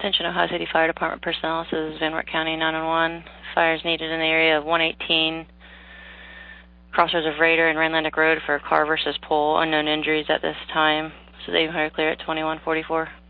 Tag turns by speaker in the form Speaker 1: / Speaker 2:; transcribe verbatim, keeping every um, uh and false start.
Speaker 1: Attention Ohio City Fire Department personnel. This is Van Wert County nine one one. Fire is needed in the area of one eighteen, crossroads of Raider and Randlandic Road for car versus pole. Unknown injuries at this time. So they are clear at twenty-one forty-four.